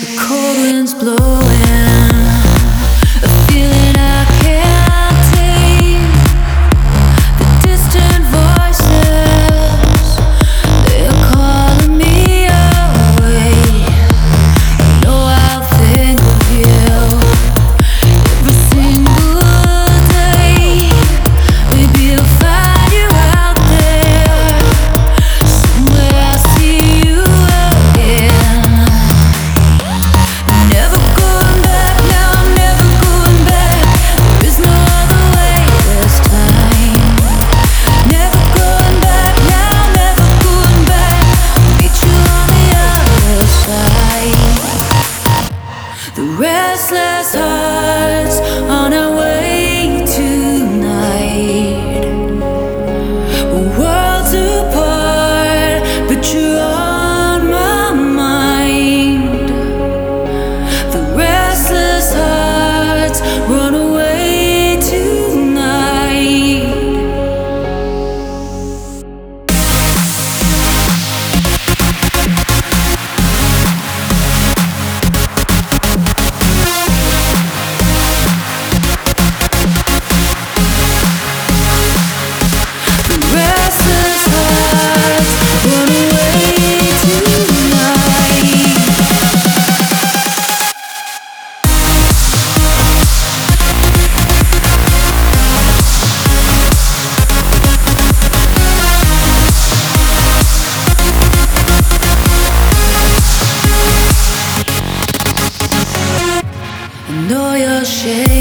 Cold winds blowing, a feeling I can't tame. The distant voices, they are calling me away. I know I'll think of you every single day. Maybe I'll find you out there somewhere. I see you again. Never going back, now I'm never going back. There is no other way this time. Never going back, now I'm never going back. Meet you on the other side. The restless hearts on our way tonight. We're worlds apart, but you're on my mind. The restless hearts run away tonight. The restless hearts run away tonight. I know you're shaking.